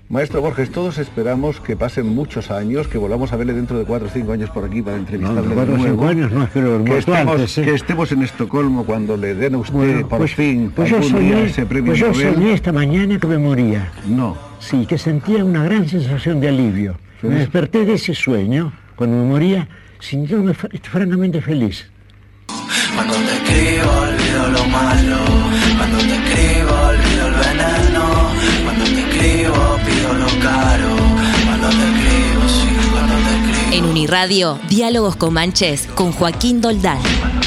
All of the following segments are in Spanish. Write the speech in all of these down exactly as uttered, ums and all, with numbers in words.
Maestro Borges, todos esperamos que pasen muchos años, que volvamos a verle dentro de cuatro o cinco años por aquí para entrevistarle No, de cuatro o nuevo. cinco años no, es que lo Que muerto estemos, antes, ¿eh? que estemos en Estocolmo cuando le den a usted Bueno, por pues, fin pues yo algún día soñé, ese premio pues yo Nobel. soñé esta mañana que me moría. No. Sí, que sentía una gran sensación de alivio. Sí. Me desperté de ese sueño, cuando me moría, sintiéndome fr- francamente feliz. Cuando te escribo olvido lo malo, cuando te escribo olvido el veneno, cuando te escribo pido lo caro, cuando te escribo, sí, cuando te escribo. En Uniradio, Diálogos Comanches con Joaquín Doldán.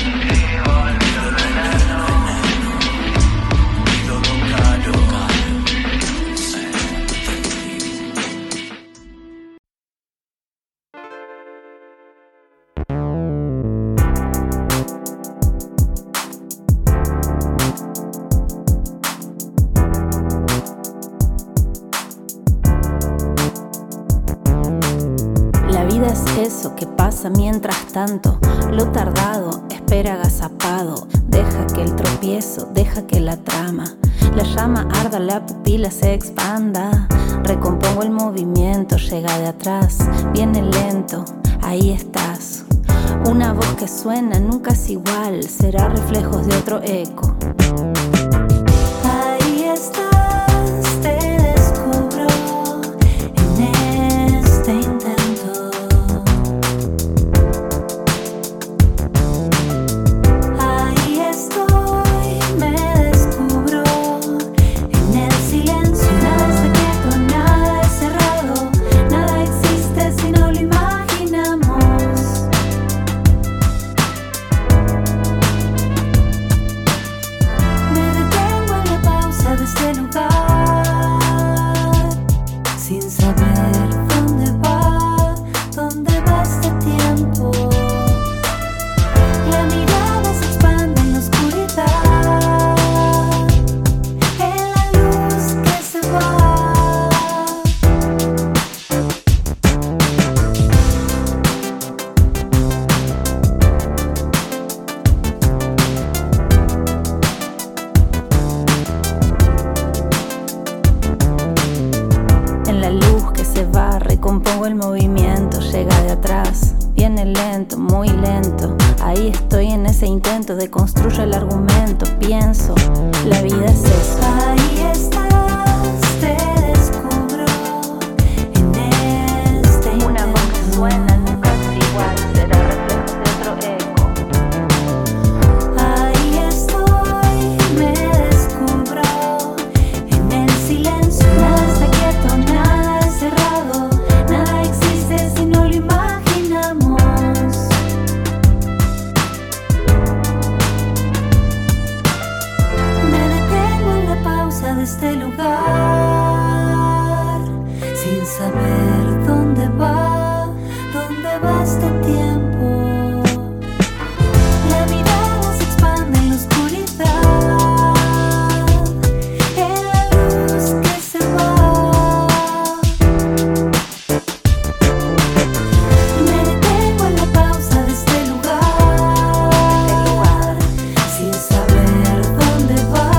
Eso que pasa mientras tanto, lo tardado, espera agazapado, deja que el tropiezo, deja que la trama, la llama arda, la pupila se expanda, recompongo el movimiento, llega de atrás, viene lento, ahí estás, una voz que suena nunca es igual, será reflejos de otro eco. Ahí estás, te descubro en este intento. De construir el argumento, pienso, la vida es eso. Ahí estás, te descubro en este intento. Una voz que suena nunca es igual, será reflejo de otro eco. Ahí estoy, me descubro en el silencio. Nada está quieto, nada es cerrado, nada existe si no lo imaginamos. De este lugar, sin saber dónde va, dónde va este tiempo. La mirada se expande en la oscuridad, en la luz que se va. Me detengo en la pausa de este lugar, sin saber dónde va.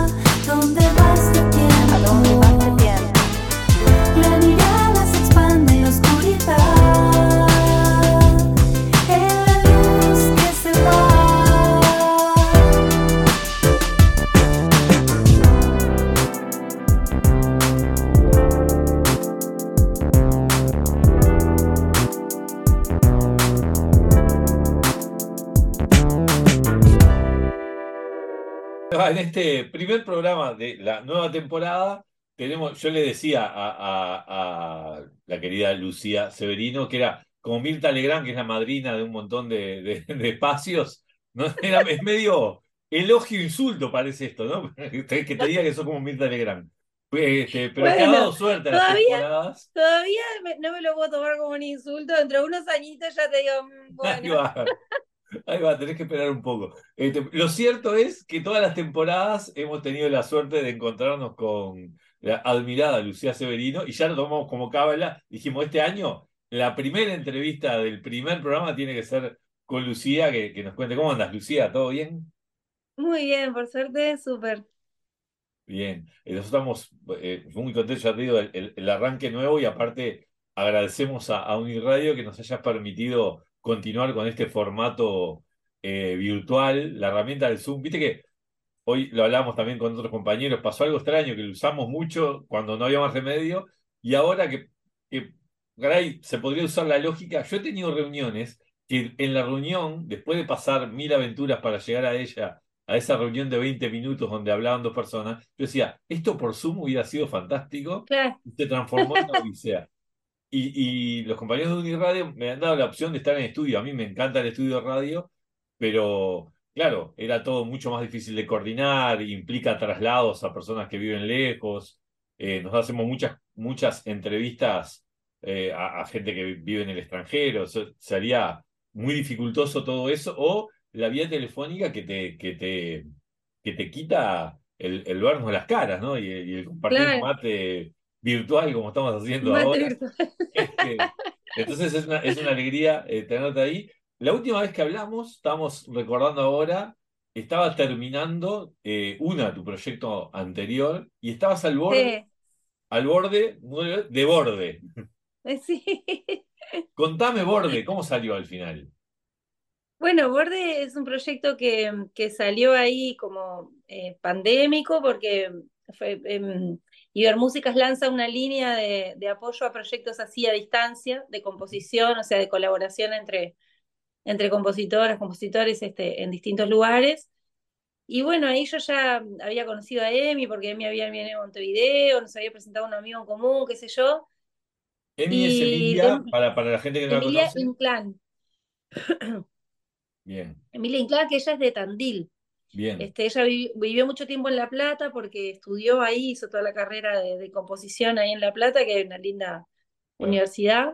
La mirada se expande en la oscuridad, en la luz que se va. En este primer programa de la nueva temporada tenemos, yo le decía a, a- a la querida Lucía Severino que era como Mirta Legrand, que es la madrina de un montón de, de- de espacios, ¿no? Era, es medio elogio-insulto parece esto, ¿no? Que te, que te diga que sos como Mirta Legrand. Este, pero te ha Bueno, dado suerte a las todavía, temporadas. todavía me- no me lo puedo tomar como un insulto. Dentro de unos añitos ya te digo, mm, Ahí bueno. va. Ahí va, tenés que esperar un poco. Este, lo cierto es que todas las temporadas hemos tenido la suerte de encontrarnos con la admirada Lucía Severino y ya lo tomamos como cábala. Dijimos, este año la primera entrevista del primer programa tiene que ser con Lucía, que, que nos cuente cómo andas, Lucía, ¿todo bien? Muy bien, por suerte, súper. Bien, Eh, nosotros estamos eh, muy contentos, ya te digo, el, el- el arranque nuevo y aparte agradecemos a, a Uniradio que nos haya permitido continuar con este formato eh, virtual, la herramienta del Zoom. Viste que hoy lo hablábamos también con otros compañeros, pasó algo extraño que lo usamos mucho cuando no había más remedio y ahora que, que caray, se podría usar la lógica. Yo he tenido reuniones que en la reunión, después de pasar mil aventuras para llegar a ella, a esa reunión de veinte minutos donde hablaban dos personas, yo decía, esto por Zoom hubiera sido fantástico Claro, y se transformó en una odisea. Y, y los compañeros de Uniradio me han dado la opción de estar en estudio. A mí me encanta el estudio de radio, pero claro, era todo mucho más difícil de coordinar, implica traslados a personas que viven lejos. Eh, nos hacemos muchas, muchas entrevistas eh, a, a gente que vive en el extranjero. Se- sería muy dificultoso todo eso. O la vía telefónica que te, que te, que te quita el, el vernos las caras, ¿no? Y, y el compartir claro, mate virtual como estamos haciendo mate ahora. virtual. Este, entonces es una, es una alegría eh, tenerte ahí. La última vez que hablamos, estamos recordando ahora, estaba terminando eh, una, tu proyecto anterior, y estabas al borde, Sí, al borde, de borde. sí. Contame borde, ¿cómo salió al final? Bueno, Borde es un proyecto que, que salió ahí como eh, pandémico porque fue, em, Ibermúsicas lanza una línea de, de apoyo a proyectos así a distancia, de composición, o sea, de colaboración entre, entre compositoras, compositores este, en distintos lugares. Y bueno, ahí yo ya había conocido a Emi porque Emi había venido a Montevideo, nos había presentado un amigo en común, qué sé yo. Emi es Y Emilia, em- para, para la gente que no la Emilia conoce. Inclán, Bien, Emilia Inclán, que ella es de Tandil. bien, Este, ella vi- vivió mucho tiempo en La Plata porque estudió ahí, hizo toda la carrera de, de composición ahí en La Plata, que es una linda claro, universidad.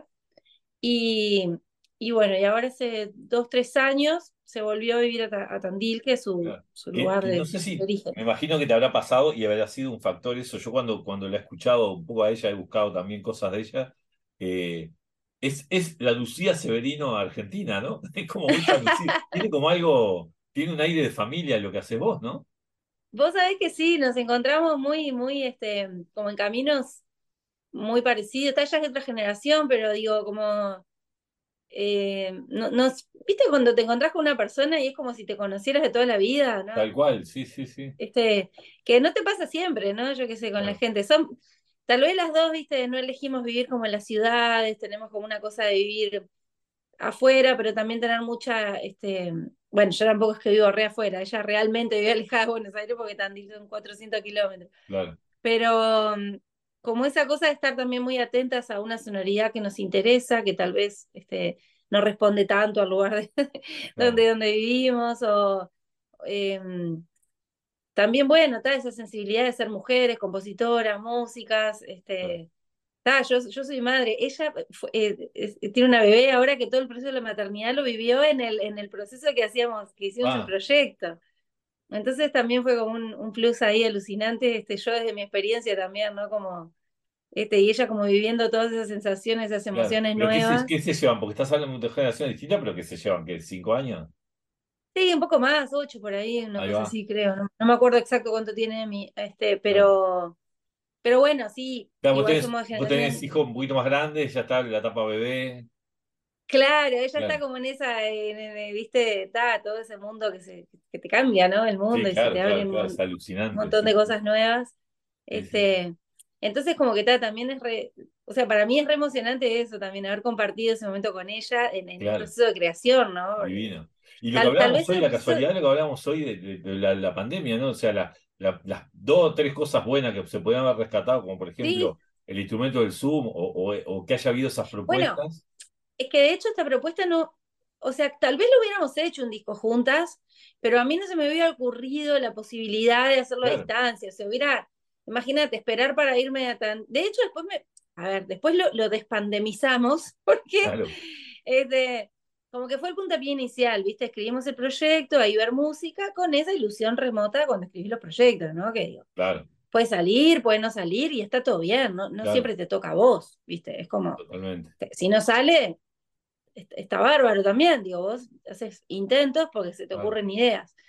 Y, y bueno, y ahora hace dos, tres años se volvió a vivir a, Ta- a Tandil, que es su, claro. su Que, lugar que no de, sé de si, origen. me imagino que te habrá pasado y habrá sido un factor eso. Yo cuando, cuando la he escuchado un poco a ella, he buscado también cosas de ella. eh, es, es la Lucía Severino argentina, ¿no? Es como muy parecido. Tiene como algo, tiene un aire de familia lo que haces vos, ¿no? Vos sabés que sí, nos encontramos muy, muy, este, como en caminos muy parecidos. Está ya es de otra generación, pero digo, como eh, no, no- ¿viste cuando te encontrás con una persona y es como si te conocieras de toda la vida, ¿no? Tal cual, sí, sí, sí. Este, que no te pasa siempre, ¿no? Yo qué sé, con la Claro, gente. Son, tal vez las dos, viste, no elegimos vivir como en las ciudades, tenemos como una cosa de vivir afuera, pero también tener mucha, este, bueno, yo tampoco es que vivo re afuera, ella realmente vive alejada de Buenos Aires porque Tandil son cuatrocientos kilómetros. claro, Pero mm, como esa cosa de estar también muy atentas a una sonoridad que nos interesa, que tal vez este, no responde tanto al lugar de, claro, donde, donde vivimos, o eh, también, bueno, está esa sensibilidad de ser mujeres, compositoras, músicas, claro. este, ta, yo, yo soy madre, ella fue- eh, es- tiene una bebé ahora que todo el proceso de la maternidad lo vivió en el, en el proceso que hacíamos, que hicimos el Ah, proyecto. Entonces también fue como un, un plus ahí alucinante, este, yo desde mi experiencia también, ¿no? Como, este, y ella como viviendo todas esas sensaciones, esas claro. emociones Pero ¿qué se, nuevas. qué se llevan? Porque estás hablando de generaciones distintas, pero ¿qué se llevan? ¿Qué? ¿Cinco años? Sí, un poco más, ocho por ahí, una Ahí cosa va. así creo, no, no me acuerdo exacto cuánto tiene mi, este, Claro. pero, pero bueno, sí, Claro, vos igual tenés, somos de vos tenés generación. hijos un poquito más grandes, ya está la etapa bebé. Claro, ella está Claro. como en esa, en- en- viste, está todo ese mundo que se, que te cambia, ¿no? El Sí, mundo y se claro, te claro, abren un claro, es mon- alucinante, montón sí, de sí, cosas nuevas. sí, sí, sí. Este, entonces como que está, también es re, o sea, para mí es re emocionante eso también, haber compartido ese momento con ella en, en un Claro, proceso de creación, ¿no? Porque divino. Y lo que tal, tal hablábamos vez hoy, el la proceso, casualidad de lo que hablábamos hoy de, de- de la, la pandemia, ¿no? O sea, la- la- las dos o tres cosas buenas que se podían haber rescatado, como por sí, ejemplo el instrumento del Zoom o, o- o que haya habido esas bueno, propuestas. es que de hecho esta propuesta no, o sea, tal vez lo hubiéramos hecho un disco juntas, pero a mí no se me hubiera ocurrido la posibilidad de hacerlo a Claro, distancia. Se hubiera, imagínate, esperar para irme a tan. De hecho, después me. A ver, después lo, lo despandemizamos, porque claro, este, como que fue el puntapié inicial, ¿viste? Escribimos el proyecto, a ver música con esa ilusión remota cuando escribís los proyectos, ¿no? Que digo, claro, puede salir, puede no salir y está todo bien, no, no claro, siempre te toca a vos, ¿viste? Es como, totalmente. si no sale, está bárbaro también, digo, vos haces intentos porque se te Claro. ocurren ideas.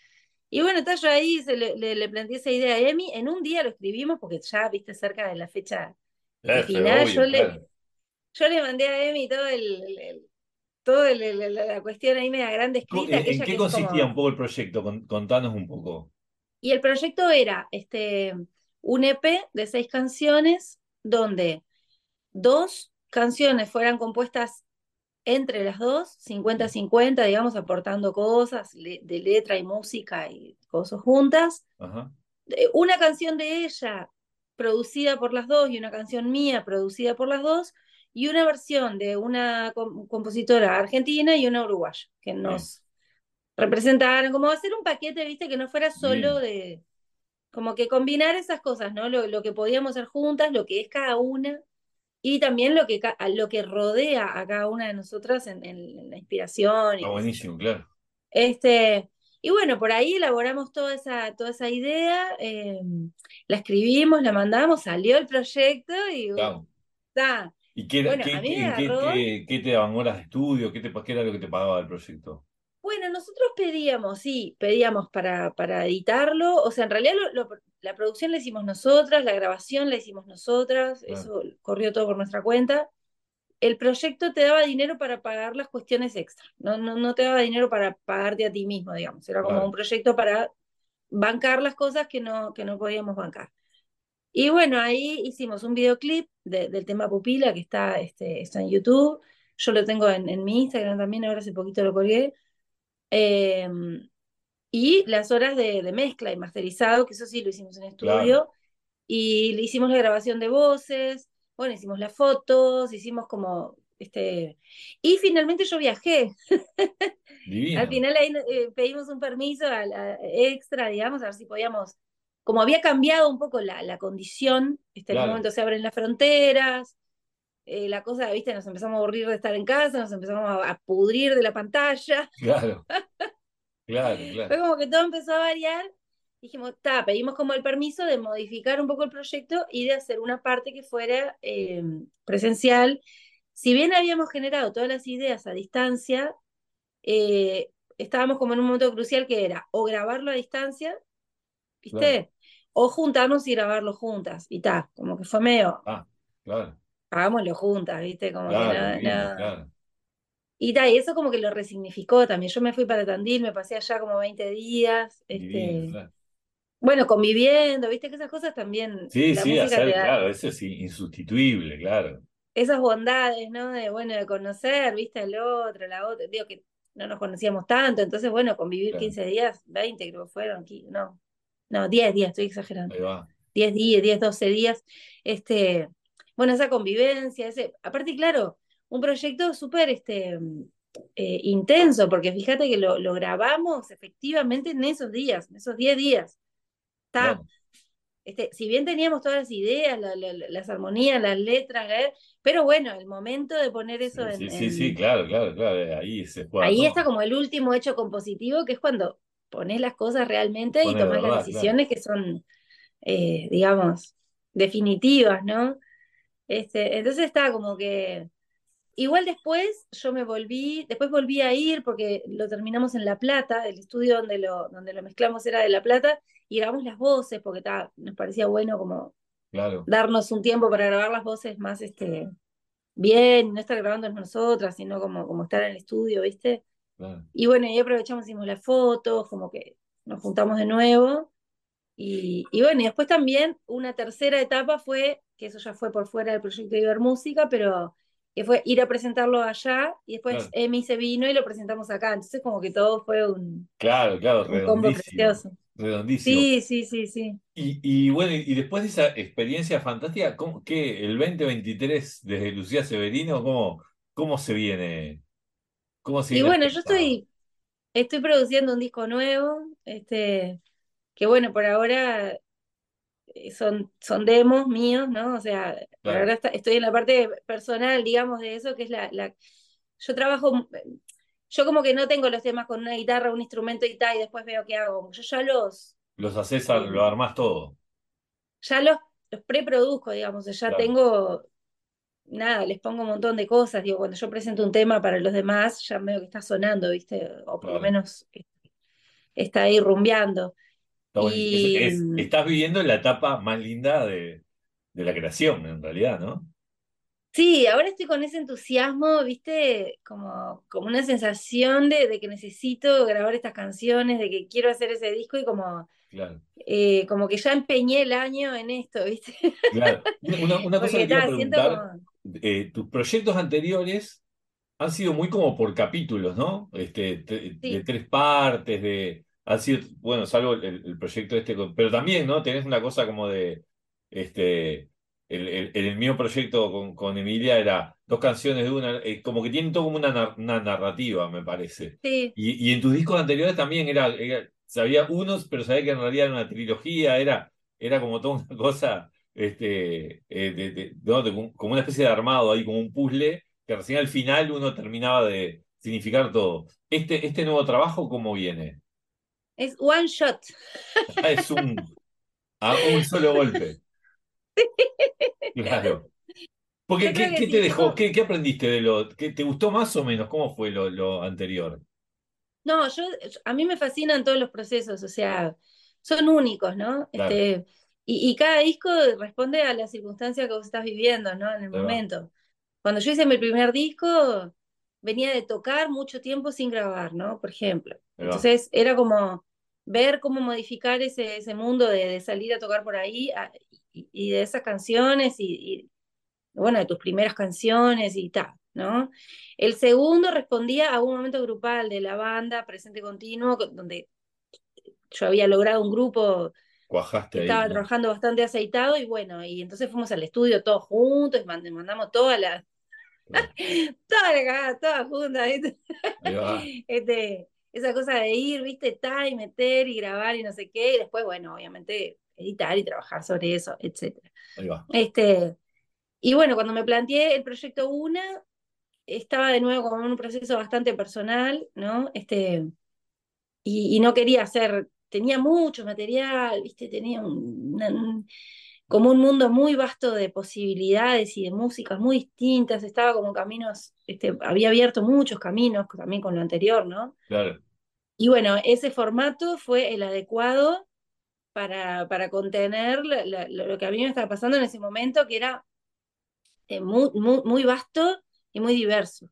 Y bueno, está yo ahí, se le, le, le planteé esa idea a Emi, en un día lo escribimos porque ya, viste, cerca de la fecha de Eh, fue final, yo obvio, le, claro. yo le mandé a Emi todo el, el- el- todo el- el- la cuestión ahí media grande Co- escrita, ¿En en aquella qué que es consistía como... un poco el proyecto? Con- Contanos un poco. Y el proyecto era este, un E P de seis canciones donde dos canciones fueran compuestas entre las dos, cincuenta cincuenta digamos, aportando cosas le- de letra y música y cosas juntas. Ajá, Eh, Una canción de ella producida por las dos y una canción mía producida por las dos y una versión de una com- compositora argentina y una uruguaya que bien, nos representaron, como hacer un paquete, viste, que no fuera solo divino. de, como que combinar esas cosas, ¿no? Lo, lo que podíamos hacer juntas, lo que es cada una y también lo que, ca- lo que rodea a cada una de nosotras en, en- en la inspiración Está y qué sé yo. buenísimo, claro. Este, y bueno, por ahí elaboramos toda esa, toda esa idea, eh, la escribimos, la mandamos, salió el proyecto y uh, Claro. está. ¿Y qué, era- Bueno, a qué, mí qué- me en qué, agarró. qué, qué te daban horas de estudio? ¿Qué, te, qué era lo que te pagaba el proyecto? Bueno, nosotros pedíamos, sí, pedíamos para, para editarlo, o sea, en realidad lo- lo- la producción la hicimos nosotras, la grabación la hicimos nosotras, Claro, eso corrió todo por nuestra cuenta. El proyecto te daba dinero para pagar las cuestiones extra, no, no, no te daba dinero para pagarte a ti mismo, digamos, era como un claro, proyecto para bancar las cosas que no, que no podíamos bancar. Y bueno, ahí hicimos un videoclip de- del tema Pupila que está, este, está en YouTube, yo lo tengo en, en mi Instagram también, ahora hace poquito lo colgué. Eh, y las horas de, de mezcla y masterizado, que eso sí lo hicimos en claro. estudio, y le hicimos la grabación de voces, bueno, hicimos las fotos, hicimos como, este, y finalmente yo viajé. Al Divino. final ahí eh, pedimos un permiso a la- extra, digamos, a ver si podíamos, como había cambiado un poco la, la condición, este, en un Claro, momento se abren las fronteras, eh, la cosa, viste, nos empezamos a aburrir de estar en casa, nos empezamos a, a pudrir de la pantalla. claro, claro, Fue claro. como que todo empezó a variar. Dijimos, ta, pedimos como el permiso de modificar un poco el proyecto y de hacer una parte que fuera eh, presencial. Si bien habíamos generado todas las ideas a distancia, eh, estábamos como en un momento crucial que era o grabarlo a distancia, Claro. ¿viste? O juntarnos y grabarlo juntas. Y ta, como que fue medio, Ah, claro, hagámoslo juntas, ¿viste? Como que claro, no, divino, no. claro. Y ta, y eso como que lo resignificó también. Yo me fui para Tandil, me pasé allá como veinte días, Divino, este, claro. bueno, conviviendo, viste que esas cosas también, Sí, la sí, música te hacer, da claro, eso es insustituible, claro. esas bondades, ¿no? De, bueno, de conocer, viste, el otro, la otra, digo que no nos conocíamos tanto, entonces, bueno, convivir Claro, quince días, veinte creo que fueron, qui- no, no, diez días, estoy exagerando, ahí va. diez días, diez doce días, este, bueno, esa convivencia, ese, aparte, claro, un proyecto súper, este, eh, intenso, porque fíjate que lo, lo grabamos efectivamente en esos días, en esos diez días, está. Claro. Este, si bien teníamos todas las ideas, la- la- las armonías, las letras, ¿eh? Pero bueno, el momento de poner eso Sí, en, sí, sí, sí, en- claro, claro, claro. eh, Ahí se juega ahí está todo. como el último hecho compositivo, que es cuando pones las cosas realmente y Pone de tomas las verdad, claro. decisiones que son, eh, digamos, definitivas, ¿no? Este, entonces está como que igual después yo me volví, después volví a ir porque lo terminamos en La Plata, el estudio donde lo, donde lo mezclamos era de La Plata, y grabamos las voces porque ta, nos parecía bueno como Claro, darnos un tiempo para grabar las voces más este, bien, no estar grabando nosotras, sino como, como estar en el estudio, ¿viste? claro. Y bueno, y aprovechamos, hicimos las fotos, como que nos juntamos de nuevo. Y, y bueno, y después también una tercera etapa fue, que eso ya fue por fuera del proyecto de Ibermúsica, pero que fue ir a presentarlo allá y después Claro, Emi se vino y lo presentamos acá. Entonces como que todo fue un, claro, claro, un combo redondísimo, precioso. redondísimo. Sí, sí, sí, sí. Y, y bueno, y después de esa experiencia fantástica, ¿cómo, qué, el dos mil veintitrés desde Lucía Severino, cómo, cómo se viene, cómo se Y viene bueno, yo aspectado? estoy, estoy produciendo un disco nuevo, este, que bueno, por ahora eh, son, son demos míos, ¿no? O sea, por Claro, ahora está- estoy en la parte personal, digamos, de eso, que es la, la... Yo trabajo, yo como que no tengo los temas con una guitarra, un instrumento y tal, y después veo qué hago. Yo ya los, los haces, a- eh, lo armás todo. ya los, los preproduzco, digamos, ya Claro, tengo, nada, les pongo un montón de cosas, digo, cuando yo presento un tema para los demás, ya veo que está sonando, ¿viste? O por lo claro, menos está ahí rumbeando. Está buenísimo. Es, Y es- estás viviendo la etapa más linda de, de la creación, en realidad, ¿no? sí, ahora estoy con ese entusiasmo, viste, como, como una sensación de, de que necesito grabar estas canciones, de que quiero hacer ese disco y como, Claro, eh, como que ya empeñé el año en esto, viste. claro. Una, una- una cosa Porque que te iba a está, siento preguntar, como, eh, tus proyectos anteriores han sido muy como por capítulos, ¿no? Este, te- de sí, tres partes, de, han sido, bueno, salvo el, el proyecto este, con- pero también, ¿no? Tenés una cosa como de, este, el, el, el mío proyecto con, con Emilia era dos canciones de una, eh, como que tienen todo como una, nar- una narrativa, me parece. sí. Y, y en tus discos anteriores también era, era- sabía unos, pero sabía que en realidad era una trilogía, era, era como toda una cosa, este, eh, de, de- ¿no? de- como una especie de armado ahí, como un puzzle que recién al final uno terminaba de significar todo. Este, este nuevo trabajo, ¿cómo viene? Es one shot. Es un, a un solo golpe, claro. Porque, Yo creo ¿qué, que qué te sí, fue dejó? como, ¿Qué, qué aprendiste de lo? ¿Qué, te gustó más o menos? ¿Cómo fue lo, lo anterior? no, yo, a mí me fascinan todos los procesos, o sea, son únicos, ¿no? Claro, Este, y, y cada disco responde a la circunstancia que vos estás viviendo, ¿no? En el ahí va, momento. Cuando yo hice mi primer disco, venía de tocar mucho tiempo sin grabar, ¿no? Por ejemplo. ahí va, Entonces era como ver cómo modificar ese, ese mundo de, de salir a tocar por ahí a- y, y de esas canciones y, bueno, de tus primeras canciones y tal, ¿no? El segundo respondía a un momento grupal de la banda, presente continuo, donde yo había logrado un grupo que cuajaste ahí, estaba claro. trabajando bastante aceitado y bueno, y entonces fuimos al estudio todos juntos y mand- mandamos toda la, Claro, toda la cagada, todas juntas, ¿viste? ahí va, Este, esa cosa de ir, ¿viste? Ta, y meter y grabar y no sé qué, y después, bueno, obviamente editar y trabajar sobre eso, etcétera. ahí va, Este, y bueno, cuando me planteé el proyecto Una, estaba de nuevo como en un proceso bastante personal, ¿no? Este, y, y no quería hacer, tenía mucho material, ¿viste? Tenía un, una- un- como un mundo muy vasto de posibilidades y de músicas muy distintas, estaba como caminos, este, había abierto muchos caminos también con lo anterior, ¿no? claro, Y bueno, ese formato fue el adecuado para, para contener la- la- lo que a mí me estaba pasando en ese momento, que era eh, muy, muy, muy vasto y muy diverso.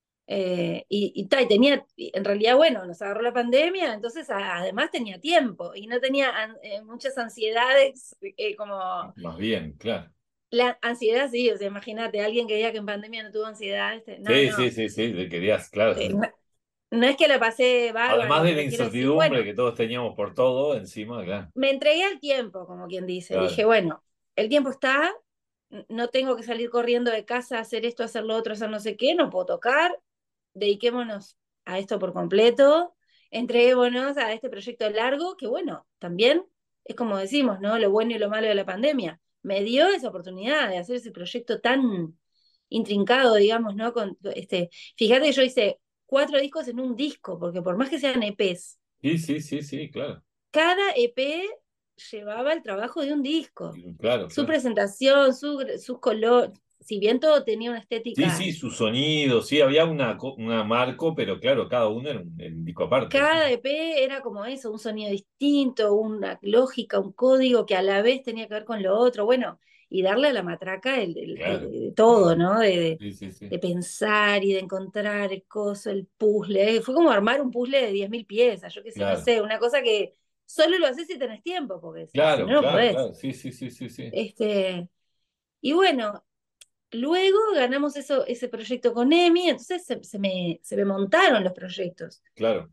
Eh, y, y, ta, y tenía, en realidad, bueno, nos agarró la pandemia, entonces a- además tenía tiempo y no tenía an- eh, muchas ansiedades, eh, como más bien, claro. la ansiedad, sí, o sea, imagínate, alguien que diga que en pandemia no tuvo ansiedad, este, no, Sí, sí, no, sí, sí, te querías, claro. eh, no, no es que la pasé Además bárbaro, de la pero quiero decir, incertidumbre bueno, que todos teníamos por todo encima, claro, me entregué al tiempo, como quien dice, claro, dije, bueno, el tiempo está, n- no tengo que salir corriendo de casa a hacer esto, hacer lo otro, hacer no sé qué, no puedo tocar, dediquémonos a esto por completo, entreguémonos a este proyecto largo, que bueno, también es como decimos, ¿no? Lo bueno y lo malo de la pandemia. Me dio esa oportunidad de hacer ese proyecto tan intrincado, digamos, ¿no? Con, este, fíjate que yo hice cuatro discos en un disco, porque por más que sean E Pes, sí, sí, sí, sí, claro, cada E Pe llevaba el trabajo de un disco, claro, su claro. presentación, su, sus colores, si bien todo tenía una Sí, estética. sí, su sonido, sí, había una, co- una marco, pero claro, cada uno era un, era un disco aparte. Sí, Cada E Pe era como eso, un sonido distinto, una lógica, un código que a la vez tenía que ver con lo otro, bueno, y darle a la matraca el, el- de, claro, de todo, claro. ¿no? De, de, Sí, sí, sí. de pensar y de encontrar el coso, el puzzle. eh, Fue como armar un puzzle de diez mil piezas, yo qué sé, no Claro, sé, una cosa que solo lo haces si tenés tiempo, porque si, si no, claro, no claro, podés. claro. Sí, sí, sí, sí, sí. Este, y bueno, luego ganamos eso, ese proyecto con Emi, entonces se, se me, se me montaron los proyectos. Claro,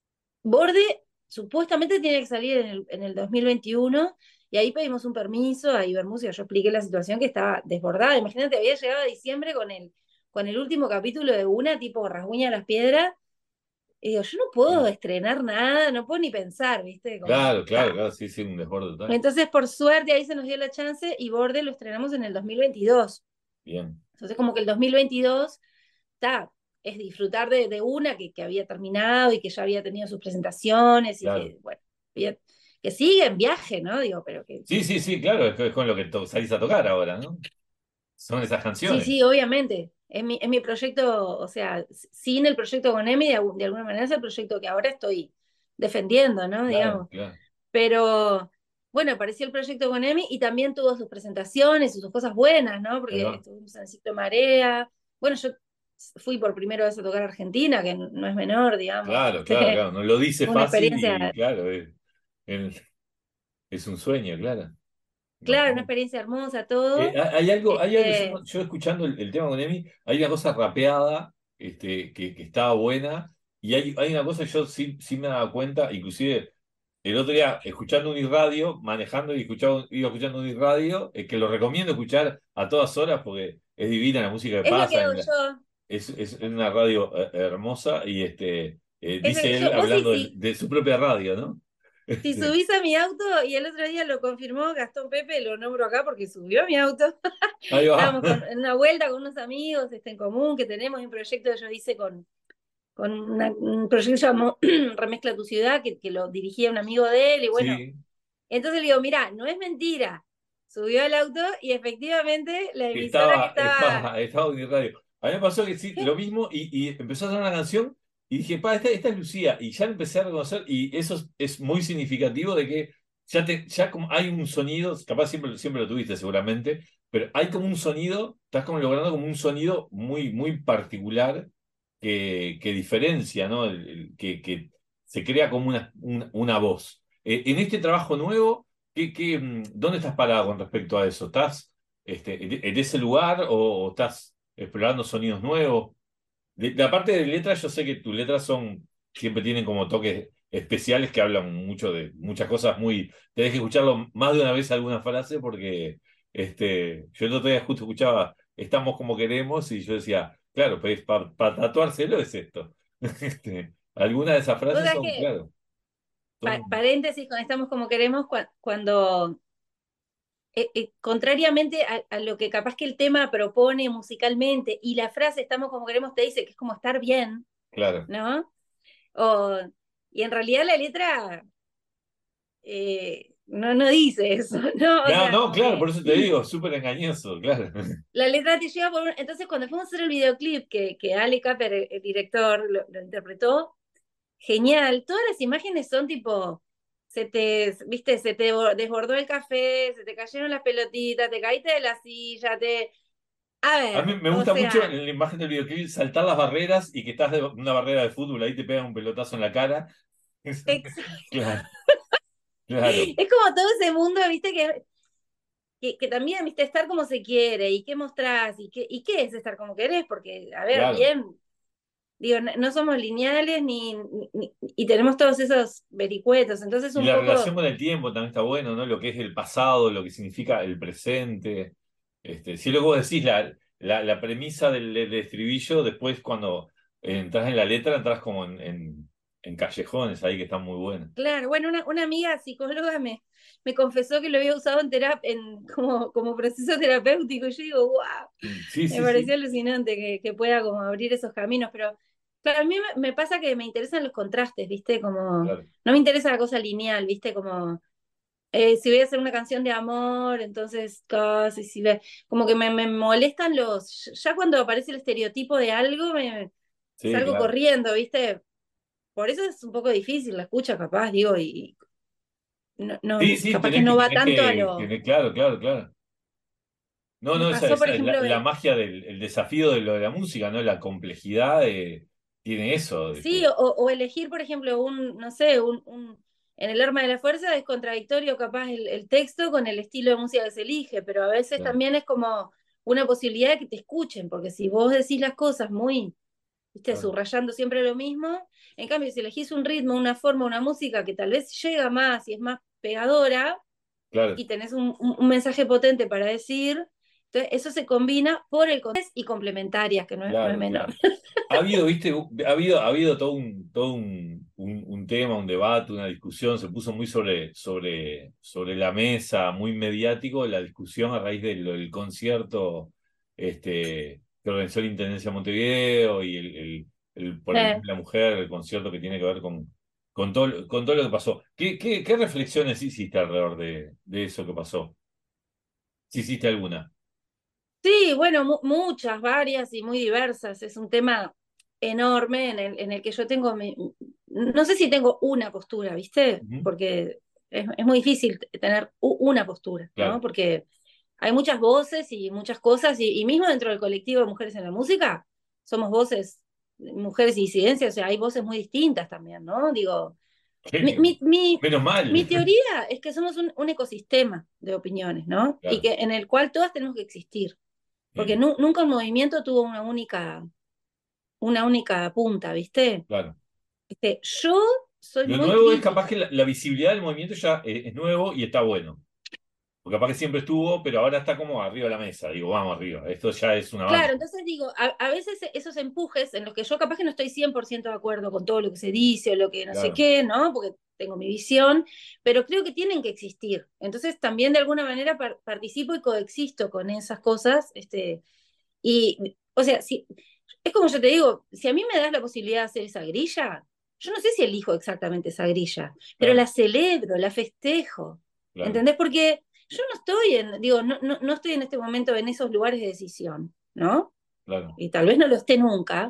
Borde supuestamente tiene que salir en el, en el dos mil veintiuno y ahí pedimos un permiso a Ibermúsica, yo expliqué la situación que estaba desbordada. Imagínate, había llegado a diciembre con el, con el último capítulo de una, tipo rasguña las piedras, y digo, yo no puedo sí. estrenar nada, no puedo ni pensar, ¿viste? Como, Claro, claro, ta. claro, sí, sí, un desborde total. Entonces, por suerte, ahí se nos dio la chance y Borde lo estrenamos en el dos mil veintidós. Bien, Entonces, como que el dos mil veintidós está, es disfrutar de, de una que, que, había terminado y que ya había tenido sus presentaciones y claro. que, bueno, había- que sigue en viaje, ¿no? Digo, pero que, Sí, sí, sí, claro, es, es con lo que to- salís a tocar ahora, ¿no? Son esas sí, canciones. sí, obviamente. Es mi, es mi proyecto, o sea, sin el proyecto con Emi, de, algún- de alguna manera es el proyecto que ahora estoy defendiendo, ¿no? Claro, Digamos. claro. Pero bueno, apareció el proyecto con Emi y también tuvo sus presentaciones y sus cosas buenas, ¿no? Ahí Porque va. estuvimos en el Ciclo Marea. Bueno, yo fui por primera vez a tocar a Argentina, que no es menor, digamos. Claro, claro, claro. No lo dice Fue una fácil y experiencia, claro, es, es- es un sueño, claro. claro, una Imagínate. experiencia hermosa, Eh, todo. hay algo, hay algo, yo, Este, no- yo escuchando el, el tema con Emi, hay una cosa rapeada este, que, que estaba buena, y hay, hay una cosa que yo sí, sí me daba cuenta, inclusive el otro día escuchando Uniradio, manejando y escuchando, iba escuchando Uniradio, eh, que lo recomiendo escuchar a todas horas porque es divina la música que es lo que pasa, hago en la- yo. es, es una radio eh, hermosa, y este, eh, Es lo que dice él yo, vos sí, hablando de, sí, de su propia radio, ¿no? si Este, subís a mi auto, y el otro día lo confirmó Gastón Pepe, lo nombro acá porque subió a mi auto. ahí va. Estábamos con, en una vuelta con unos amigos este, en común que tenemos, y un proyecto que yo hice con, con una- un proyecto que se llamó Remezcla tu ciudad, que, que lo dirigía un amigo de él, y bueno, Sí, entonces le digo, mirá, no es mentira. Subió al auto y efectivamente la emisora que estaba, estaba... estaba, estaba en radio. A mí me pasó que sí, lo mismo, y, y empezó a sonar una canción, y dije, pa, esta, esta es Lucía, y ya la empecé a reconocer, y eso es, es muy significativo de que ya, te, ya como hay un sonido, capaz siempre, siempre lo tuviste seguramente, pero hay como un sonido, estás como logrando como un sonido muy, muy particular que, que diferencia, ¿no? El- el- que, que se crea como una, una, una voz. Eh, en este trabajo nuevo, ¿qué, qué, mm, ¿dónde estás parado con respecto a eso? ¿Estás este, en en ese lugar o, o estás explorando sonidos nuevos? De, la parte de letras, yo sé que tus letras son, siempre tienen como toques especiales que hablan mucho de muchas cosas muy... Tenés que escucharlo más de una vez alguna frase porque este, yo el otro día justo escuchaba Estamos como queremos y yo decía, claro, pues para tatuárselo es esto. Este, algunas de esas Vos frases sabés son, que, claro, pa- son... paréntesis, con Estamos como queremos, cua- cuando, eh, eh, contrariamente a, a lo que capaz que el tema propone musicalmente, y la frase Estamos como queremos te dice que es como estar bien, Claro. ¿no? O, y en realidad la letra eh, no, no dice eso, ¿no? O No, sea, no, como claro, por que eso te digo, súper engañoso, claro. la letra te lleva por un... Entonces, cuando fuimos a hacer el videoclip, que, que Ale Capper, el, el director, lo, lo interpretó, genial. Todas las imágenes son tipo, se te, viste, se te desbordó el café, se te cayeron las pelotitas, te caíste de la silla, te... A A mí ver, me o gusta mucho sea, en la imagen del videoclip saltar las barreras y que estás de una barrera de fútbol, ahí te pegan un pelotazo en la cara. ex- Claro, claro, es como todo ese mundo, viste, que, que, que también, viste, estar como se quiere, y qué mostrás, y qué, y qué es estar como querés, porque, a ver, claro. bien, digo, no, no somos lineales ni, ni- ni- y tenemos todos esos vericuetos, entonces Y un la relación poco, con el tiempo también está bueno, ¿no? Lo que es el pasado, lo que significa el presente. Este, si luego decís la, la, la premisa del, del estribillo, después cuando entras en la letra, entras como en, en, en callejones ahí que están muy buenos. claro, bueno, una, una amiga psicóloga me, me confesó que lo había usado en terapia, en, como, como proceso terapéutico, y yo digo, wow, Sí, me sí, sí. pareció alucinante que, que pueda como abrir esos caminos, pero claro, a mí me, me pasa que me interesan los contrastes, ¿viste? Como, Claro. no me interesa la cosa lineal, ¿viste? Como, eh, si voy a hacer una canción de amor, entonces casi, si ve, como que me, me molestan los, ya cuando aparece el estereotipo de algo, me Sí, salgo claro. corriendo, ¿viste? Por eso es un poco difícil la escucha, capaz, digo, y no, no, Sí, sí, capaz que tenés que, no va tenés tanto a que, lo... tenés- claro, claro, claro. No, Me no, esa, pasó, por esa es la, ejemplo, la eh, magia del el desafío de lo de la música, ¿no? La complejidad eh, tiene eso, de sí, que, o, o elegir, por ejemplo, un, no sé, un, un, en el arma de la fuerza es contradictorio capaz el, el texto con el estilo de música que se elige, pero a veces claro, también es como una posibilidad de que te escuchen, porque si vos decís las cosas muy, viste, claro, subrayando siempre lo mismo, en cambio, si elegís un ritmo, una forma, una música que tal vez llega más y es más pegadora, claro. y tenés un, un, un mensaje potente para decir, entonces eso se combina por el contexto y complementarias, que no es, no es Claro, menor. claro. Ha habido, viste, ha habido, ha habido todo un, todo un, un, un tema, un debate, una discusión, se puso muy sobre, sobre, sobre la mesa, muy mediático, la discusión a raíz del, del concierto este, que organizó la Intendencia de Montevideo y el, el, el- por el Día Eh, de la Mujer, el concierto que tiene que ver con, con todo, con todo lo que pasó. ¿Qué, qué, qué reflexiones hiciste alrededor de, de eso que pasó? Si hiciste alguna. sí, bueno, mu muchas, varias y muy diversas. Es un tema enorme en el, en el que yo tengo mi, no sé si tengo una postura, ¿viste? Ujú. Porque es, es muy difícil t- tener u- una postura, ¿no? Claro, Porque hay muchas voces y muchas cosas, y, y mismo dentro del colectivo de mujeres en la música, somos voces, mujeres y disidencias, o sea, hay voces muy distintas también, ¿no? Digo, mi, qué- mi, mi, menos mal. mi teoría es que somos un, un ecosistema de opiniones, ¿no? Y Claro, que en el cual todas tenemos que existir, porque bien, nu- nunca un movimiento tuvo una única, una única punta, ¿viste? claro. Este, yo soy Lo muy nuevo es capaz crítica. que la, la visibilidad del movimiento ya eh, es nuevo y está bueno. Porque capaz que siempre estuvo, pero ahora está como arriba de la mesa. Digo, vamos arriba. Esto ya es un Claro, avance. entonces digo, a, a veces esos empujes en los que yo capaz que no estoy cien por ciento de acuerdo con todo lo que se dice o lo que no sé Claro, qué, ¿no? Porque tengo mi visión, pero creo que tienen que existir. Entonces también de alguna manera par- participo y coexisto con esas cosas. Este, y, o sea, si, es como yo te digo, si a mí me das la posibilidad de hacer esa grilla, yo no sé si elijo exactamente esa grilla, pero claro, la celebro, la festejo. claro, ¿Entendés? Porque yo no estoy en, digo, no, no, no estoy en este momento en esos lugares de decisión, ¿no? claro. Y tal vez no lo esté nunca,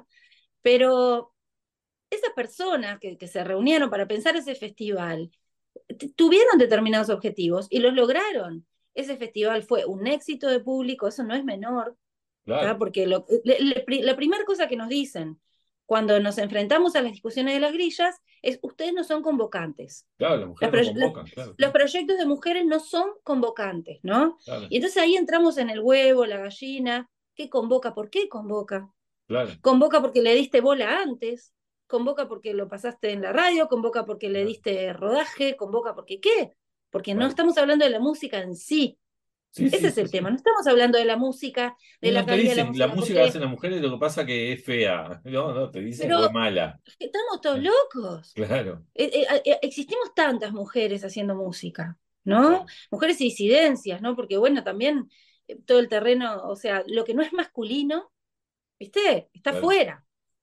pero esas personas que, que se reunieron para pensar ese festival t- tuvieron determinados objetivos y los lograron. Ese festival fue un éxito de público, eso no es menor, ¿tá? Claro, Porque lo, le- le- pri- la primera cosa que nos dicen cuando nos enfrentamos a las discusiones de las grillas es: ustedes no son convocantes. claro, las Los, mujeres no proye- los- convocan, claro, los claro, proyectos de mujeres no son convocantes, ¿no? claro, Y entonces ahí entramos en el huevo, la gallina. ¿Qué convoca? ¿Por qué convoca? claro, Convoca porque le diste bola antes, convoca porque lo pasaste en la radio, convoca porque le claro, diste rodaje, convoca porque ¿qué? Porque no claro. estamos hablando de la música en sí. Sí, Ese sí, es sí, el tema, sí. no estamos hablando de la música, Y de la no te calidad de la dicen, la música, música que porque, hacen las mujeres, lo que pasa que es fea. No, no, te dicen o es pero mala. estamos todos locos. Claro, Eh, eh, eh, existimos tantas mujeres haciendo música, ¿no? claro. Mujeres y disidencias, ¿no? Porque bueno, también eh, todo el terreno, o sea, lo que no es masculino, ¿viste? Está Claro, fuera.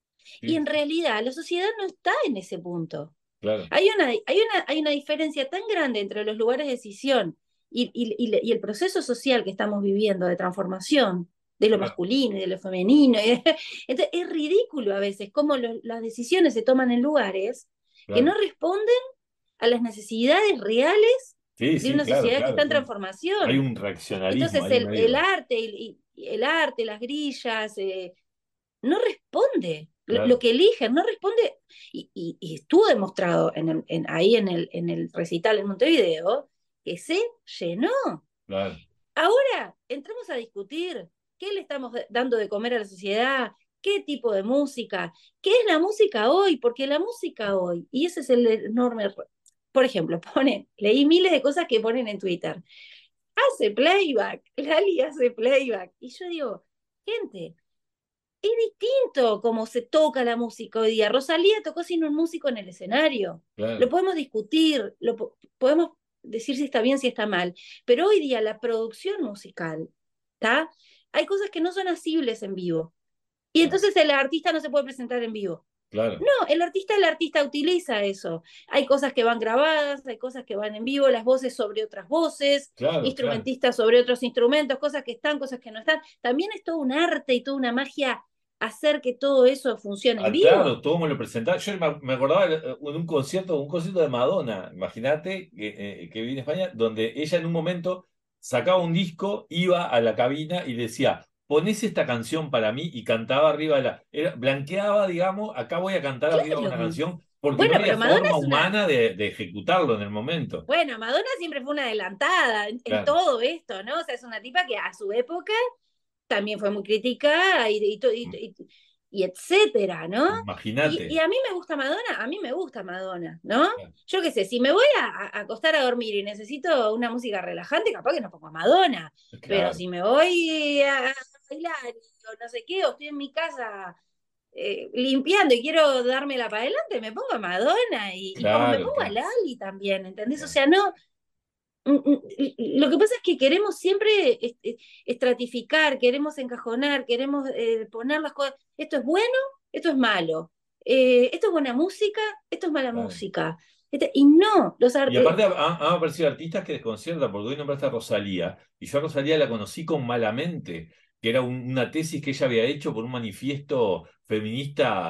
Y sí, en sí, realidad la sociedad no está en ese punto. claro, Hay una, hay una, hay una diferencia tan grande entre los lugares de decisión y, y, y, y el proceso social que estamos viviendo de transformación de lo claro, masculino y de lo femenino. Y de, entonces, es ridículo a veces cómo lo, las decisiones se toman en lugares que no claro. responden a las necesidades reales Sí, de sí, una claro, sociedad que está claro, en sí. Hay transformación. un reaccionarismo Entonces ahí el, el medio. arte, y, y el arte, las grillas, eh, no responde. Lo, lo Claro, que eligen no responde. Y, y, y estuvo demostrado en el, en, ahí en el, en el recital en Montevideo que se llenó. claro, Ahora entramos a discutir qué le estamos dando de comer a la sociedad, qué tipo de música, qué es la música hoy, porque la música hoy, y ese es el enorme. Por ejemplo, pone, leí miles de cosas que ponen en Twitter. Hace playback, Lali hace playback. Y yo digo, gente, es distinto cómo se toca la música hoy día. Rosalía tocó sin un músico en el escenario. Lo claro, podemos discutir, lo po- podemos decir si está bien, si está mal. Pero hoy día la producción musical, ¿está? Hay cosas que no son asibles en vivo. Y claro, entonces el artista no se puede presentar en vivo. claro, No, el artista, el artista utiliza eso. Hay cosas que van grabadas, hay cosas que van en vivo, las voces sobre otras voces, claro, claro. instrumentistas sobre otros instrumentos, cosas que están, cosas que no están. También es todo un arte y toda una magia hacer que todo eso funcione en Ah, claro, vivo. todo me lo presentaba. Yo me, me acordaba de de un concierto, un concierto de Madonna, imagínate, que, eh, que vine a España, donde ella en un momento sacaba un disco, iba a la cabina y decía, ponés esta canción para mí, y cantaba arriba de la. Era- blanqueaba, digamos, acá voy a cantar arriba de una Claro. canción, porque no Bueno, había pero Madonna forma es una, humana de, de ejecutarlo en el momento. bueno, Madonna siempre fue una adelantada en, en Claro, todo esto, ¿no? O sea, es una tipa que a su época también fue muy criticada y, y, y, y, y etcétera, ¿no? Y, y, imagínate. a mí me gusta Madonna, a mí me gusta Madonna, ¿no? Claro, Yo qué sé, si me voy a, a acostar a dormir y necesito una música relajante, capaz que no pongo a Madonna, pero claro, si me voy a bailar o no sé qué, o estoy en mi casa eh, limpiando y quiero dármela para adelante, me pongo a Madonna y, y como me claro, pongo a claro, Lali también, ¿entendés? O claro, sea, no, mm, mm, lo que pasa es que queremos siempre est- estratificar, queremos encajonar, queremos eh, poner las cosas. Esto es bueno, esto es malo. Eh, esto es buena música, esto es mala claro. música. Este- y no, los Y arte- aparte han, han aparecido artistas que desconciertan, porque hoy nombraste a Rosalía, y yo a Rosalía la conocí con Malamente, que era un- una tesis que ella había hecho por un manifiesto feminista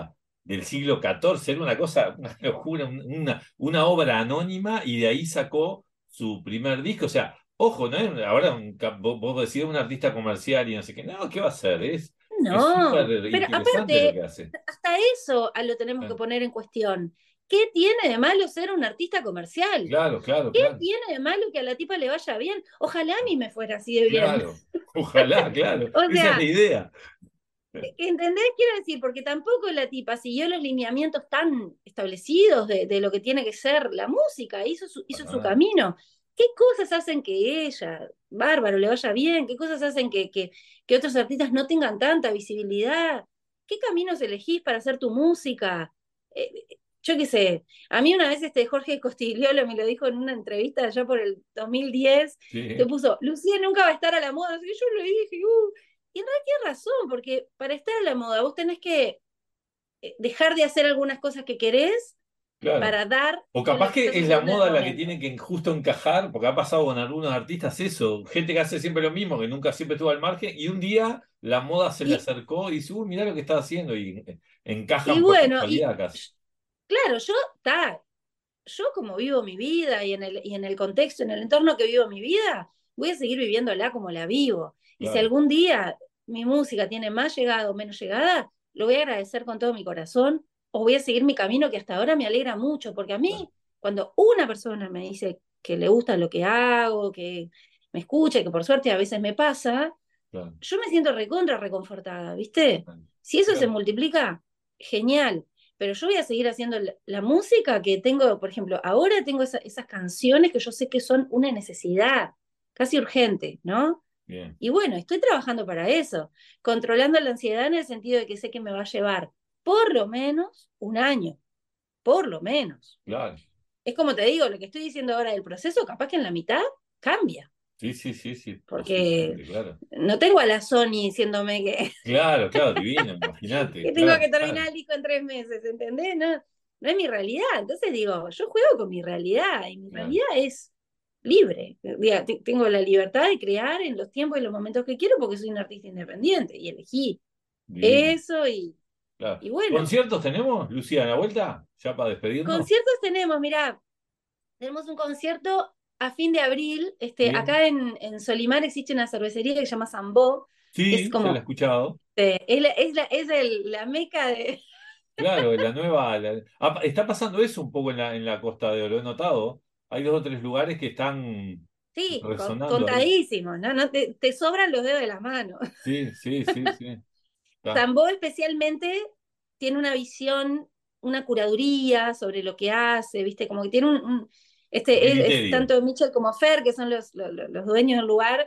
del siglo catorce, era una cosa, una locura, una, una obra anónima, y de ahí sacó su primer disco. O sea, ojo, ¿no? Ahora un, vos, vos decís un artista comercial y no sé qué, no, ¿qué va a hacer? Es es súper No, pero interesante lo aparte, que hace. hasta eso a lo tenemos que Ah, poner en cuestión. ¿Qué tiene de malo ser un artista comercial? claro, claro, ¿Qué claro, tiene de malo que a la tipa le vaya bien? Ojalá a mí me fuera así de bien. claro. Ojalá, claro. O Esa es la sea, idea. ¿entendés? Quiero decir, porque tampoco la tipa siguió los lineamientos tan establecidos de, de lo que tiene que ser la música, hizo su, hizo Para su nada. camino. ¿Qué cosas hacen que ella, bárbaro, le vaya bien? ¿Qué cosas hacen que, que, que otros artistas no tengan tanta visibilidad? ¿Qué caminos elegís para hacer tu música? Eh, yo qué sé, a mí una vez este Jorge Costigliolo me lo dijo en una entrevista allá por el dos mil diez, te Sí, puso, Lucía nunca va a estar a la moda, así que yo le dije, uh, y en realidad tiene razón, porque para estar a la moda vos tenés que eh, dejar de hacer algunas cosas que querés claro. para dar O con lo capaz que está que es la sucediendo en el moda la que momento. tiene que justo encajar, porque ha pasado con algunos artistas eso, gente que hace siempre lo mismo, que nunca siempre estuvo al margen, y un día la moda se le Y, acercó y dice, uy, mirá lo que está haciendo, y eh, y encajan por bueno, y casualidad casi. claro, yo, ta, yo como vivo mi vida y en, el, y en el contexto, en el entorno que vivo mi vida, voy a seguir viviéndola como la vivo. Y si Claro, algún día mi música tiene más llegada o menos llegada, lo voy a agradecer con todo mi corazón, o voy a seguir mi camino que hasta ahora me alegra mucho, porque a claro, mí, cuando una persona me dice que le gusta lo que hago, que me escucha, que por suerte a veces me pasa, claro, yo me siento recontra reconfortada, ¿viste? claro. Si eso se Claro. multiplica, genial. Pero yo voy a seguir haciendo la, la música que tengo, por ejemplo, ahora tengo esa, esas canciones que yo sé que son una necesidad casi urgente, ¿no? Bien, Y bueno, estoy trabajando para eso, controlando la ansiedad en el sentido de que sé que me va a llevar por lo menos un año, por lo menos. claro. Es como te digo, lo que estoy diciendo ahora del proceso, capaz que en la mitad cambia, Sí, sí, sí, sí, porque posiblemente, claro. no tengo a la Sony diciéndome que, Claro, claro, divino, imagínate, que tengo claro, que terminar claro, el disco en tres meses, ¿entendés? No, no es mi realidad. Entonces digo, yo juego con mi realidad y mi claro, realidad es libre. Diga, tengo la libertad de crear en los tiempos y los momentos que quiero porque soy un artista independiente y elegí divino, eso y, claro. y bueno, ¿Conciertos tenemos, Lucía, a la vuelta? ¿Ya para despedirnos? conciertos tenemos, mirá, tenemos un concierto a fin de abril. Este, Bien. acá en, en Solimar existe una cervecería que se llama Zambó, que es Sí, se la he como, escuchado. eh, es, la, es, la, es el, la meca de, Claro, la nueva. la- Ah, está pasando eso un poco en la, en la Costa de Oro, he notado. Hay dos o tres lugares que están sí, con, resonando ahí. contadísimos, ¿no? No te, te sobran los dedos de las manos. Sí, sí, sí, sí. Está. Zambó especialmente tiene una visión, una curaduría sobre lo que hace, ¿viste? Como que tiene un... un- este, es, es Criterio. tanto Mitchell como Fer, que son los, los, los dueños del lugar,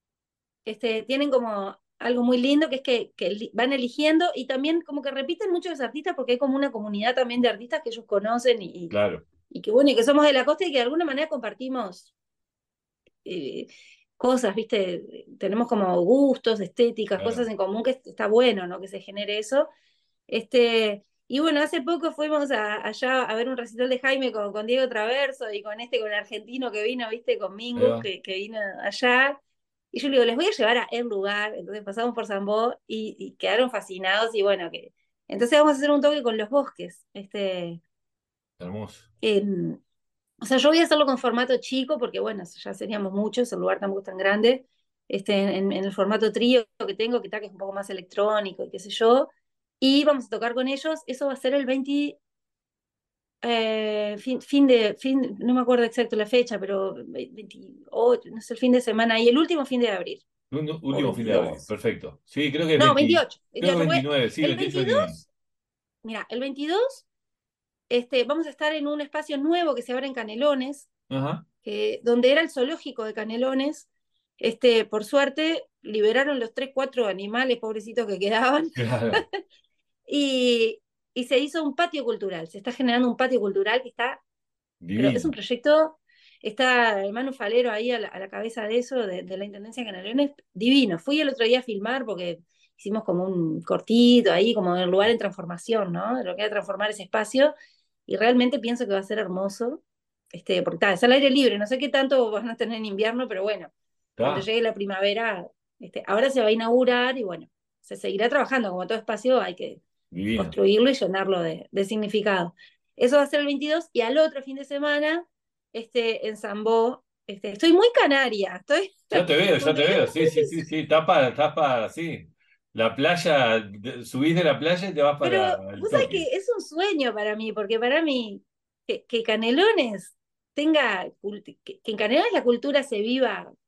este, tienen como algo muy lindo que es que, que van eligiendo y también como que repiten muchos artistas porque hay como una comunidad también de artistas que ellos conocen y, y, Claro, y que bueno, y que somos de la costa y que de alguna manera compartimos eh, cosas, ¿viste? Tenemos como gustos, estéticas, claro. cosas en común que está bueno, ¿no? Que se genere eso. Este, y bueno, hace poco fuimos a, allá a ver un recital de Jaime con, con Diego Traverso y con este, con el argentino que vino, ¿viste? Con Ahí Mingus, va. que, que vino allá. Y yo le digo, les voy a llevar a el lugar. Entonces pasamos por Zambó y, y quedaron fascinados y bueno, que... Entonces vamos a hacer un toque con los bosques, este, Hermoso. en, o sea, yo voy a hacerlo con formato chico porque, bueno, ya seríamos muchos, el lugar tampoco es tan grande, este, en, en el formato trío que tengo, que, está, que es un poco más electrónico y qué sé yo, y vamos a tocar con ellos, eso va a ser el veinte, eh, fin, fin de, fin, no me acuerdo exacto la fecha, pero veintiocho, no sé, el fin de semana, y el último fin de abril, Un- o Último fin de abril. veintidós, Perfecto. Sí, creo que es no, veinte. veintiocho, Creo que veintiocho, porque veintinueve, sí, el veintiocho, veintinueve. veintidós, mira, el veintidós, este, vamos a estar en un espacio nuevo que se abre en Canelones, Ajá. que, donde era el zoológico de Canelones. Este, por suerte, liberaron los tres, cuatro animales pobrecitos que quedaban Claro. y, y se hizo un patio cultural. Se está generando un patio cultural que está, pero es un Divino. proyecto, está el Manu Falero ahí a la, a la cabeza de eso, de, de la Intendencia de Canelones, divino. Fui el otro día a filmar porque hicimos como un cortito ahí, como en el lugar en transformación, ¿no? De lo que era transformar ese espacio, y realmente pienso que va a ser hermoso, este, porque está, es al aire libre, no sé qué tanto van a tener en invierno, pero bueno, cuando Está. llegue la primavera, este, ahora se va a inaugurar y bueno, se seguirá trabajando, como todo espacio hay que Divino. construirlo y llenarlo de, de significado. Eso va a ser el veintidós, y al otro fin de semana, este, en Zambó, este, estoy muy canaria, estoy... Ya te veo, ya porque te veo, sí, sí, sí, sí, tapa, tapa, sí. La playa, de- subís de la playa y te vas Pero para el vos sabés toque. que es un sueño para mí, porque para mí, que, que Canelones tenga, cult- que, que en Canelones la cultura se viva, o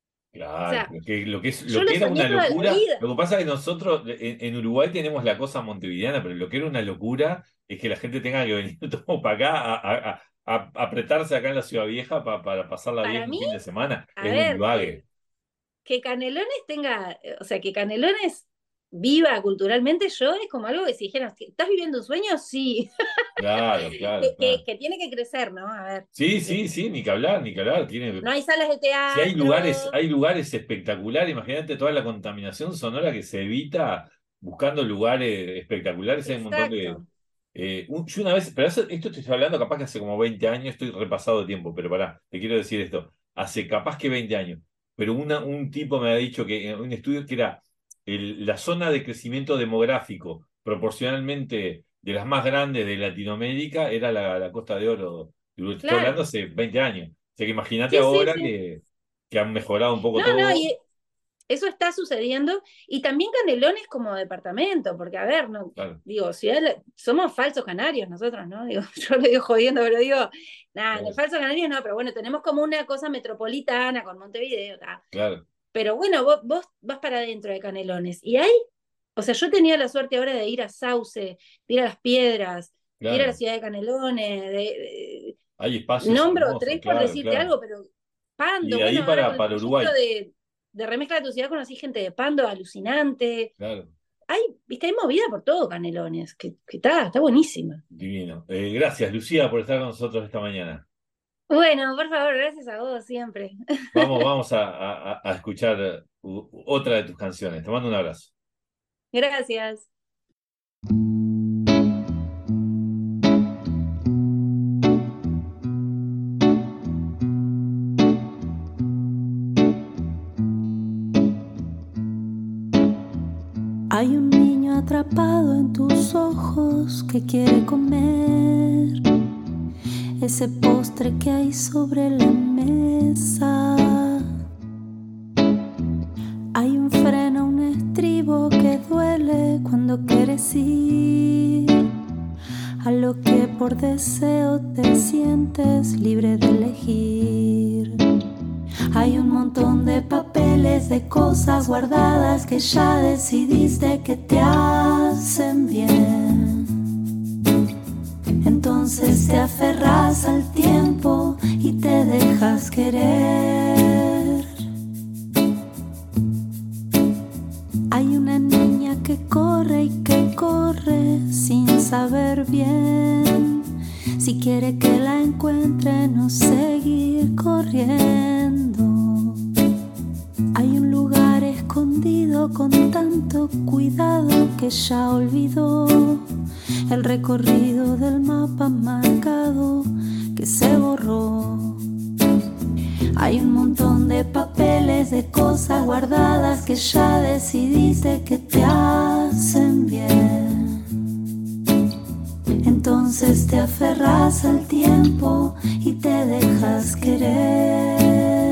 Claro, sea, lo que, lo que es, yo lo lo que era soñé una toda la locura, vida. lo que pasa es que nosotros en, en Uruguay tenemos la cosa montevideana, pero lo que era una locura es que la gente tenga que venir todo para acá a, a- a- a apretarse acá en la Ciudad Vieja pa- para pasarla bien Para un mí, fin de semana. a Es un ver, que, divague. que Canelones tenga, eh, o sea, que Canelones viva culturalmente, yo es como algo que si dijeran, ¿estás viviendo un sueño? Sí, Claro, claro, que, que, claro. que tiene que crecer, ¿no? A ver, Sí, eh, sí, sí, ni que hablar, ni que hablar. Tiene, no hay salas de si hay lugares, teatro, hay lugares espectaculares, imagínate toda la contaminación sonora que se evita buscando lugares espectaculares. Hay un montón de. exacto. eh, un- yo una vez, pero eso- esto te estoy hablando capaz que hace como veinte años, estoy repasado de tiempo, pero pará, te quiero decir esto. Hace capaz que veinte años. Pero una, un tipo me ha dicho que en un estudio que era el- la zona de crecimiento demográfico proporcionalmente de las más grandes de Latinoamérica era la, la Costa de Oro. Te estoy hablando Claro, hace veinte años. O sea que imagínate sí, sí, ahora sí. que, que han mejorado un poco No, no, todo. y eso está sucediendo, y también Canelones como departamento, porque a ver, no, Claro, digo, ciudad, de la- somos falsos canarios nosotros, ¿no? Digo, yo lo digo jodiendo, pero digo, nada, en el claro, falso canarios no, pero bueno, tenemos como una cosa metropolitana con Montevideo, ta. claro, Pero bueno, vos, vos vas para adentro de Canelones, y hay, o sea, yo tenía la suerte ahora de ir a Sauce, de ir a Las Piedras, de ir a la claro. ciudad de Canelones, de, de- Hay espacios nombro hermosos, tres por claro, decirte claro. algo, pero Y Pando, de ahí bueno, ahora para, con el para proyecto Uruguay, de, de Remezcla de tu ciudad conocí gente de Pando, alucinante. claro, Hay, viste, hay movida por todo Canelones, que, que está, está buenísima. divino. Eh, gracias, Lucía, por estar con nosotros esta mañana. Bueno, por favor, gracias a vos siempre. Vamos, vamos a, a- a escuchar uh, otra de tus canciones. Te mando un abrazo. Gracias. Hay un niño atrapado en tus ojos que quiere comer ese postre que hay sobre la mesa. Hay un freno, un estribo que duele cuando quieres ir a lo que por deseo te sientes libre de elegir. Hay un montón de papeles, de cosas guardadas que ya decidiste que te hacen bien. Entonces te aferras al tiempo y te dejas querer. Hay una niña que corre y que corre sin saber bien si quiere que la encuentren o seguir corriendo. Hay un lugar escondido con tanto cuidado que ya olvidó el recorrido del mapa marcado que se borró. Hay un montón de papeles, de cosas guardadas que ya decidiste que te hacen bien. Entonces te aferras al tiempo y te dejas querer.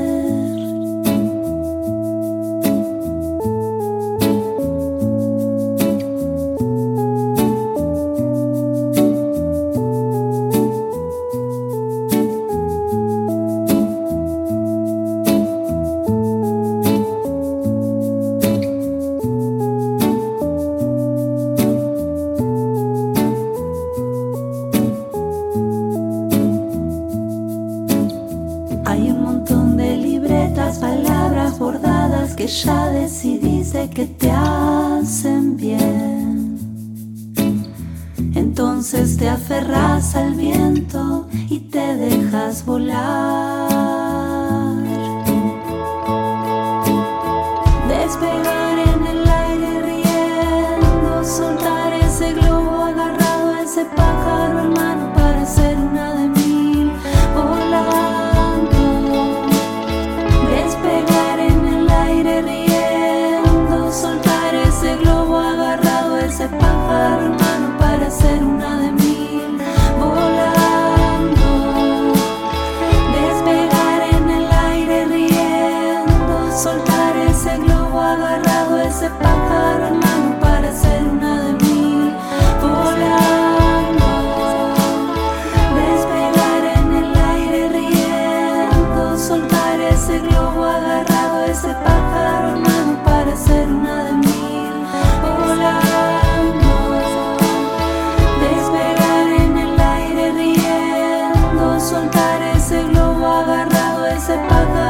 Hay un montón de libretas, palabras bordadas que ya decidiste que te hacen bien. Entonces te aferras al viento y te dejas volar. Despegar en el aire riendo, soltar ese globo agarrado a ese pájaro hermano, parecer una de mil volando. Despegar en el aire riendo, soltar ese globo agarrado a ese pájaro hermano.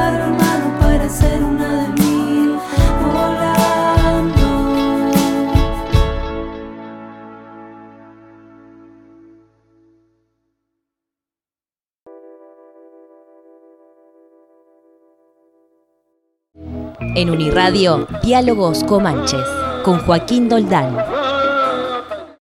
paro hermano para ser una de mil, volando. En Uniradio, Diálogos Comanches, con Joaquín Doldán.